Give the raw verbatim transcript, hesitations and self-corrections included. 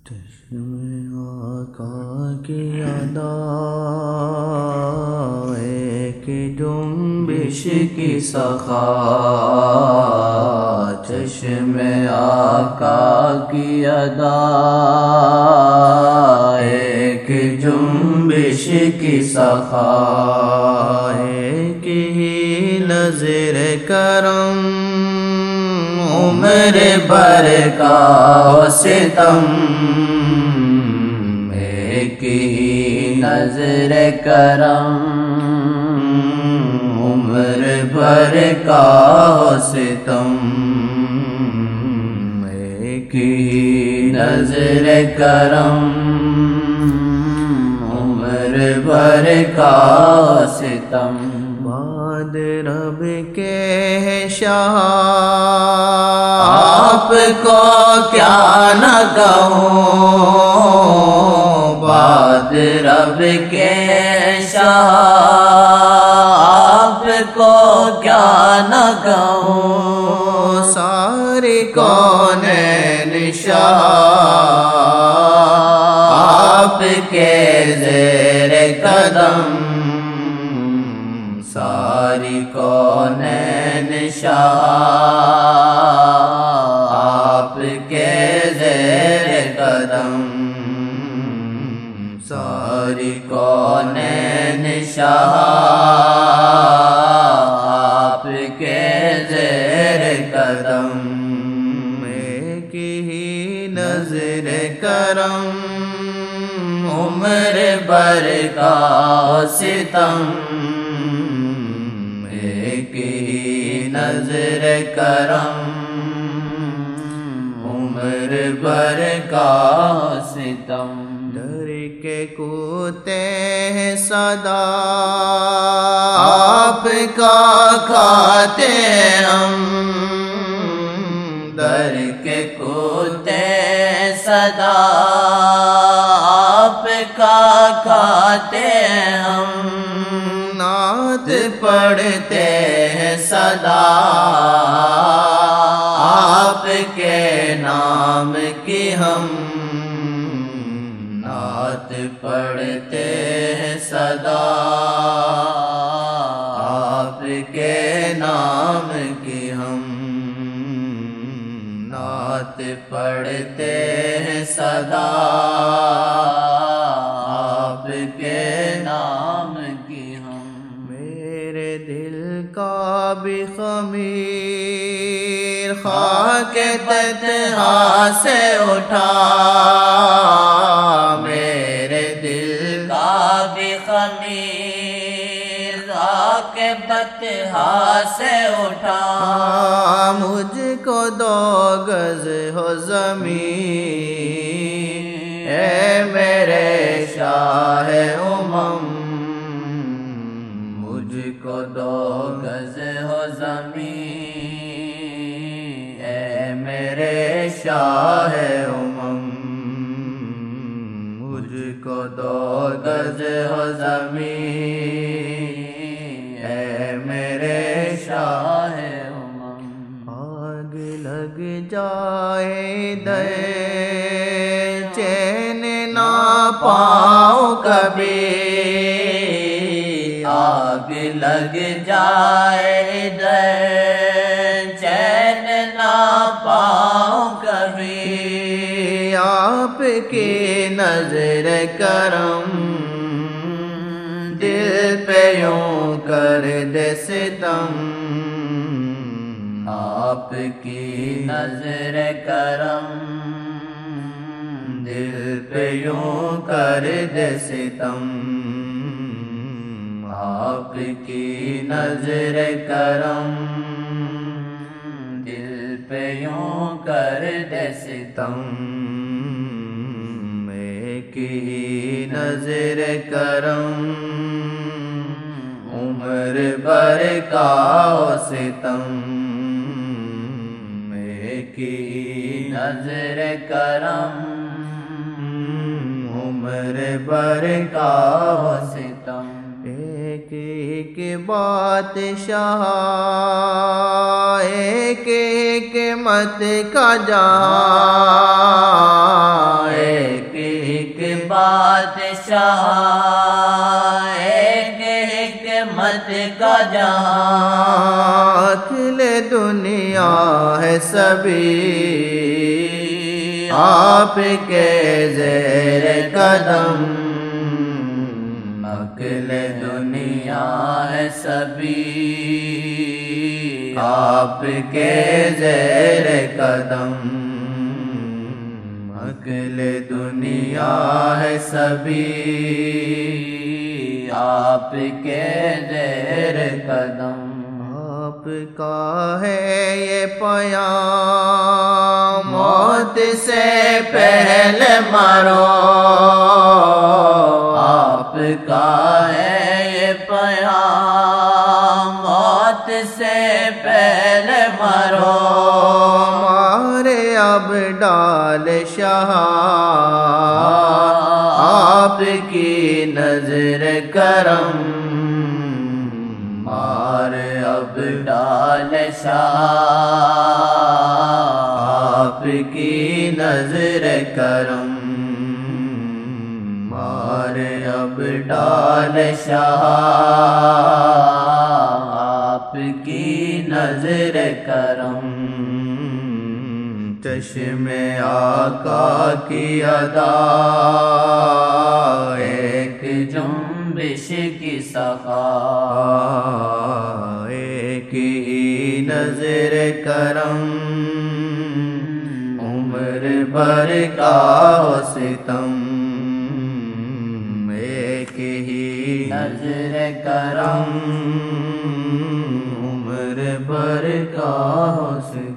چشم آقا کی ادا ایک جنبش کی سخا، چشم آقا کی ادا ایک جنبش کی سخا، ایک ہی نظر کرم عمر بھر کا ستم، ایک ہی نظر کرم عمر بھر کا ستم، ایک ہی نظر کرم عمر بھر کا ستم، بعد رب کے شاہ آپ کو کیا نہ کہوں، بعد رب کے شاہ آپ کو کیا نہ کہوں، ساری کونین شاہ آپ کے زیر قدم، ساری کونین شاہ آپ کے زیر قدم، ساری کونین شاہ آپ کے زیر قدم، ایک ہی نظر کرم عمر بھر کا ستم، ایک ہی نظر کرم عمر بھر کا ستم، ڈر کے کوتے ہیں صدا آپ کا کھاتے ہم، ڈر کے کوتے صدا آپ کا کھاتے ہم، نعت پڑھتے ہیں صدا آپ کے نام کی ہم، نعت پڑھتے ہیں صدا آپ کے نام کی ہم، نعت پڑھتے ہیں صدا آپ کے نام کی ہم، میرے دل کا بھی خمیر خاک تنہا سے اٹھا، میرے دل کا بھی خمیر خاک تنہا سے اٹھا، مجھ کو دو گز ہو زمین اے میرے شاہ امم، مجھ کو دو گز ہو زمین اے میرے شاہ امم، مجھ کو دو گز ہو زمین اے میرے شاہ امم، آگ لگ جائے در چین نہ پاؤں کبھی، آگ لگ جائے در چین نہ پاؤں کبھی، آپ کی نظر کرم دل پہ یوں کر دے ستم، آپ کی نظر کرم دل پہ یوں کر دے ستم، آپ کی نظر کرم دل پہ یوں کر دے ستم، ایک ہی نظر کرم عمر بھر کا ستم، ایک ہی نظر کرم عمر بھر کا ستم، ایک ایک بادشاہ ایک ایک مت کا جہاں، بادشاہ ایک حکمت کا جہاں اکل دنیا ہے سبھی آپ کے زیر قدم اکل دنیا ہے سبھی آپ کے زیر قدم اکل دنیا ہے سبھی آپ کے زیر قدم آپ کا ہے یہ پیام موت سے پہلے مرو آپ کا ہے یہ پیام موت سے پہلے مرو مارے اب ڈال شاہ آپ کی نظر کرم مار اب ڈال شاہ آپ کی نظر کرم مار اب ڈال شاہ آپ کی نظر کرم چشم آقا کی ادا ایک جنبش کی سخا ایک ہی نظر کرم عمر بھر کا ہو ستم ایک ہی نظر کرم عمر بھر کا ہو ستم